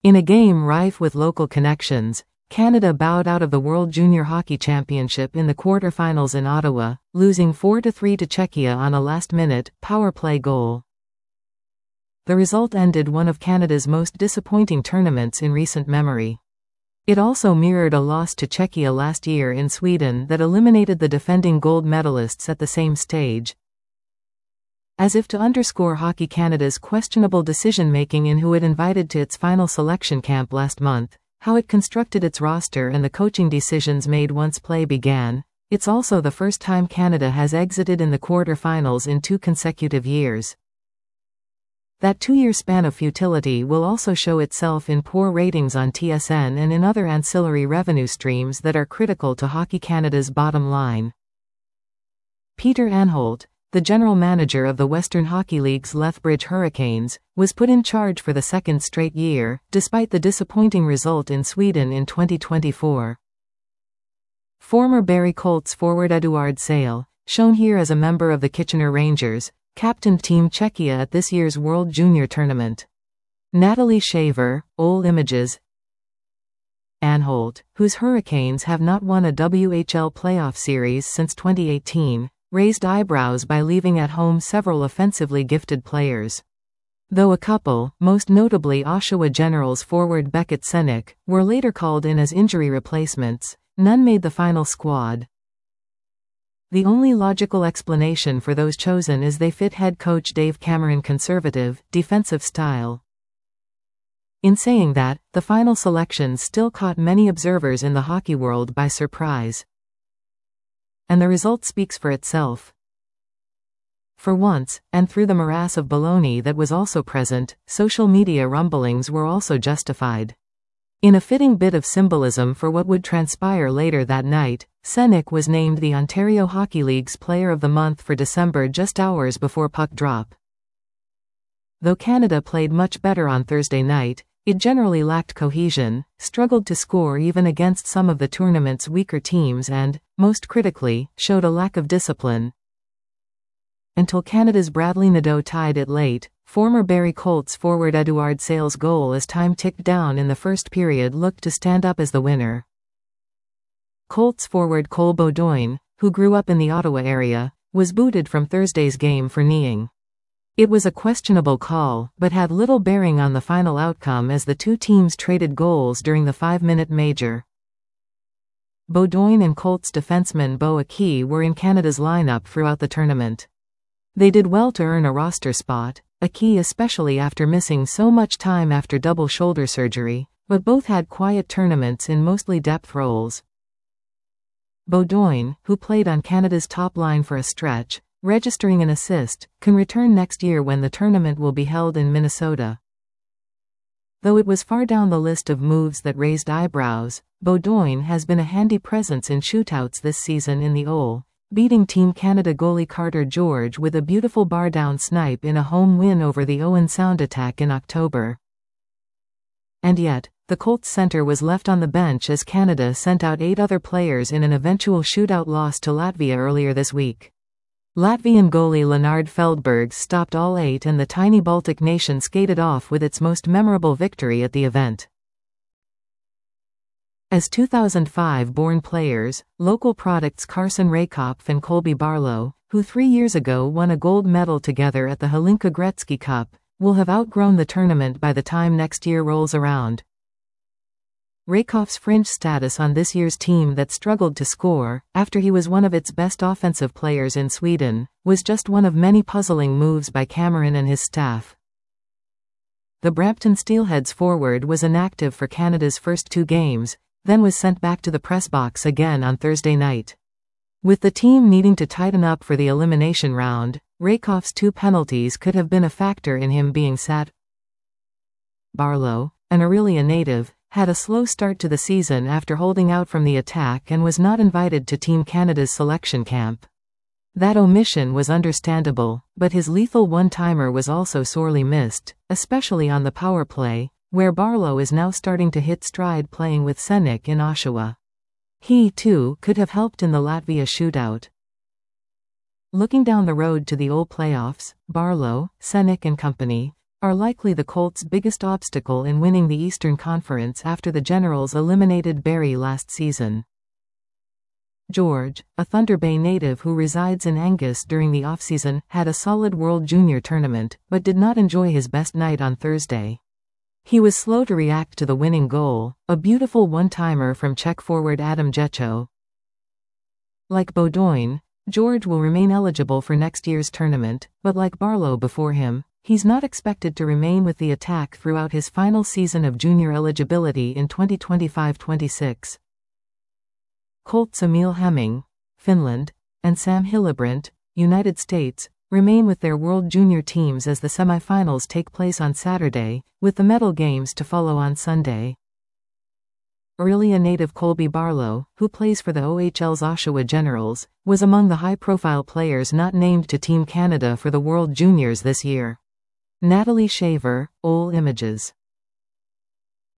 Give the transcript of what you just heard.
In a game rife with local connections, Canada bowed out of the World Junior Hockey Championship in the quarter-finals in Ottawa, losing 4-3 to Czechia on a last-minute, power play goal. The result ended one of Canada's most disappointing tournaments in recent memory. It also mirrored a loss to Czechia last year in Sweden that eliminated the defending gold medalists at the same stage. As if to underscore Hockey Canada's questionable decision-making in who it invited to its final selection camp last month, how it constructed its roster and the coaching decisions made once play began, it's also the first time Canada has exited in the quarter-finals in 2 consecutive years. That 2-year span of futility will also show itself in poor ratings on TSN and in other ancillary revenue streams that are critical to Hockey Canada's bottom line. Peter Anholt, the general manager of the Western Hockey League's Lethbridge Hurricanes, was put in charge for the second straight year, despite the disappointing result in Sweden in 2024. Former Barrie Colts forward Eduard Sale, shown here as a member of the Kitchener Rangers, captained Team Czechia at this year's World Junior Tournament. Natalie Shaver, Old Images. Anholt, whose Hurricanes have not won a WHL playoff series since 2018, raised eyebrows by leaving at home several offensively gifted players. Though a couple, most notably Oshawa Generals forward Beckett Senek, were later called in as injury replacements, none made the final squad. The only logical explanation for those chosen is they fit head coach Dave Cameron's conservative, defensive style. In saying that, the final selections still caught many observers in the hockey world by surprise. And the result speaks for itself. For once, and through the morass of baloney that was also present, social media rumblings were also justified. In a fitting bit of symbolism for what would transpire later that night, Senek was named the Ontario Hockey League's Player of the Month for December just hours before puck drop. Though Canada played much better on Thursday night, it generally lacked cohesion, struggled to score even against some of the tournament's weaker teams and, most critically, showed a lack of discipline. Until Canada's Bradley Nadeau tied it late, former Barrie Colts forward Eduard Sale's goal as time ticked down in the first period looked to stand up as the winner. Colts forward Cole Beaudoin, who grew up in the Ottawa area, was booted from Thursday's game for kneeing. It was a questionable call, but had little bearing on the final outcome as the two teams traded goals during the 5-minute major. Beaudoin and Colts defenseman Bo Aki were in Canada's lineup throughout the tournament. They did well to earn a roster spot, Aki especially after missing so much time after double shoulder surgery, but both had quiet tournaments in mostly depth roles. Beaudoin, who played on Canada's top line for a stretch, registering an assist, can return next year when the tournament will be held in Minnesota. Though it was far down the list of moves that raised eyebrows, Beaudoin has been a handy presence in shootouts this season in the OL, beating Team Canada goalie Carter George with a beautiful bar-down snipe in a home win over the Owen Sound Attack in October. And yet, the Colts center was left on the bench as Canada sent out 8 other players in an eventual shootout loss to Latvia earlier this week. Latvian goalie Leonard Feldbergs stopped all 8 and the tiny Baltic nation skated off with its most memorable victory at the event. As 2005-born players, local products Carson Rakoff and Colby Barlow, who 3 years ago won a gold medal together at the Hlinka Gretzky Cup, will have outgrown the tournament by the time next year rolls around. Rakoff's fringe status on this year's team that struggled to score, after he was one of its best offensive players in Sweden, was just one of many puzzling moves by Cameron and his staff. The Brampton Steelheads forward was inactive for Canada's first 2 games, then was sent back to the press box again on Thursday night. With the team needing to tighten up for the elimination round, Rakoff's 2 penalties could have been a factor in him being sat. Barlow, an Orillia native, had a slow start to the season after holding out from the attack and was not invited to Team Canada's selection camp. That omission was understandable, but his lethal one-timer was also sorely missed, especially on the power play, where Barlow is now starting to hit stride playing with Senek in Oshawa. He, too, could have helped in the Latvia shootout. Looking down the road to the OL playoffs, Barlow, Senek and company are likely the Colts' biggest obstacle in winning the Eastern Conference after the Generals eliminated Barrie last season. George, a Thunder Bay native who resides in Angus during the offseason, had a solid World Junior tournament, but did not enjoy his best night on Thursday. He was slow to react to the winning goal, a beautiful one-timer from Czech forward Adam Ječo. Like Beaudoin, George will remain eligible for next year's tournament, but like Barlow before him, he's not expected to remain with the attack throughout his final season of junior eligibility in 2025-26. Colts' Emil Hemming, Finland, and Sam Hillebrand, United States, remain with their World Junior teams as the semifinals take place on Saturday, with the medal games to follow on Sunday. Orillia native Colby Barlow, who plays for the OHL's Oshawa Generals, was among the high-profile players not named to Team Canada for the World Juniors this year. Natalie Shaver, OL Images.